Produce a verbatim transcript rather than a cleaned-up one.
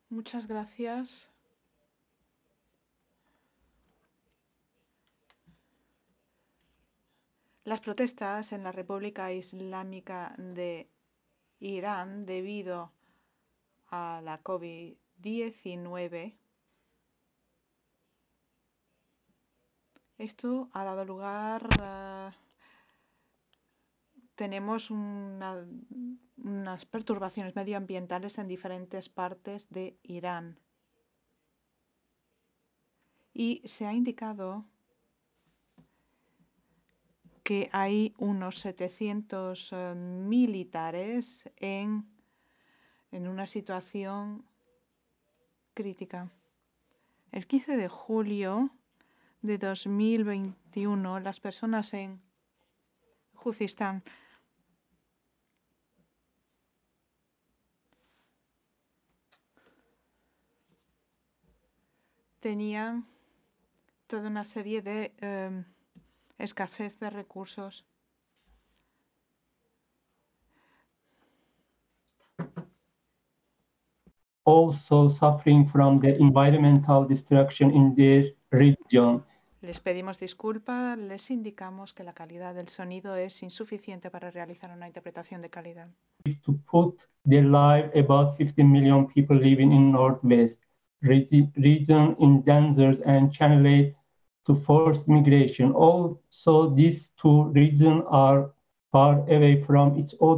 Muchas gracias. Las protestas en la República Islámica de Irán debido a la COVID diecinueve, esto ha dado lugar a... Tenemos una, unas perturbaciones medioambientales en diferentes partes de Irán. Y se ha indicado que hay unos setecientos uh, militares en, en una situación crítica. El quince de julio de dos mil veintiuno, las personas en Juzistán tenían toda una serie de um, escasez de recursos. Also suffering from the environmental destruction in their region. Les pedimos disculpas, les indicamos que la calidad del sonido es insuficiente para realizar una interpretación de calidad. To put their life about fifteen million people living in Northwest region in danger and channeled to forced migration. Also, these two regions are far away from each other.